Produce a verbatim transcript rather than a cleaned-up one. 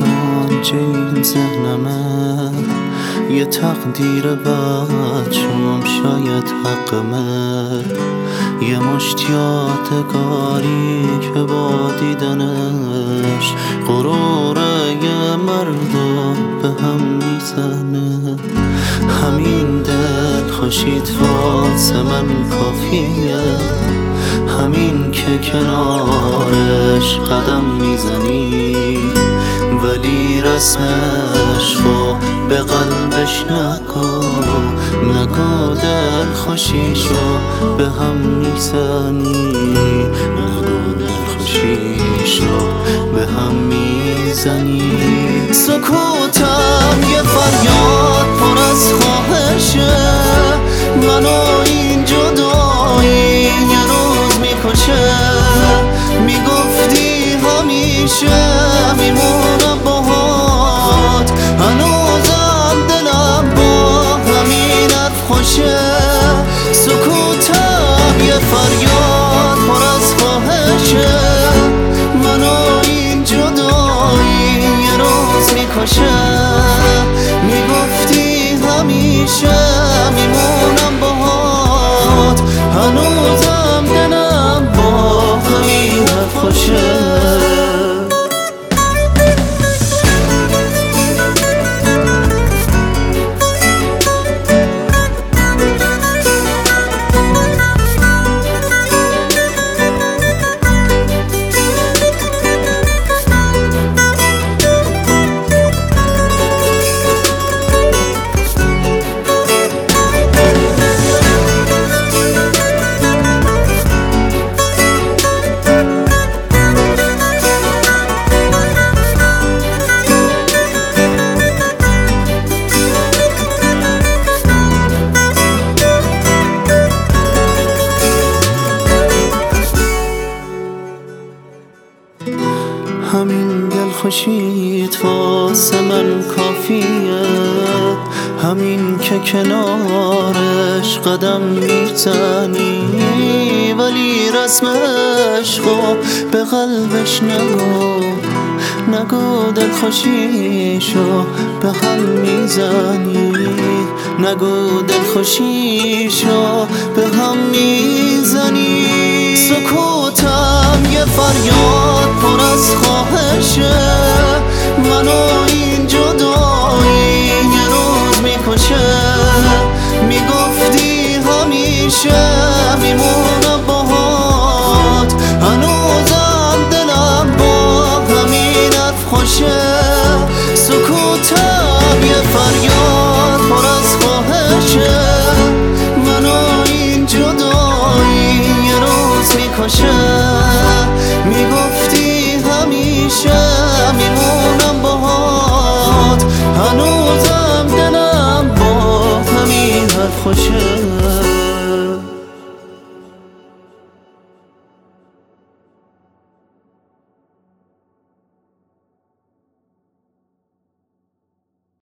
گنج این ذهنمه، یه تقدیر بد شوم شاید حقمه، یه مشت یادگاری که با دیدنش غرور یه مردم به هم میزنه. همین دل خوشید واسه من کافیه، همین که کنارش قدم میزنی، ولی رسمش خو به قلبش نگو، نگو دل خوشیشو به هم میزنی، نگو دل خوشیشو به هم میزنی. سکوتم یه فریاد پر از خواهشه، منو این جدایی یه روز میکشه. میگفتی همیشه میمونم باهات، هنوزم دلم با همین حرف خوشه. سکوتم یه فریاد پر از خواهشه، منو این جدایی یه روز میکشه. میگفتی همیشه میمونم باهات، هنوزم دلم با همین حرف خوشه. همین دل خوشیت واسه من کافیه، همین که کنارش قدم میزنی، ولی رسمش خو به قلبش نگو، نگو دل خوشیشو به هم میزنی، نگو دل خوشیشو به هم میزنی. سکوتم یه فریاد پر از خواهشه، منو این جدایی یه روز میکشه. میگفتی همیشه میمونم باهات، هنوزم دلم با همین حرف خوشه. سکوتم یه فریاد پر از خواهشه، منو این جدایی یه روز میکشه. میگفتی همیشه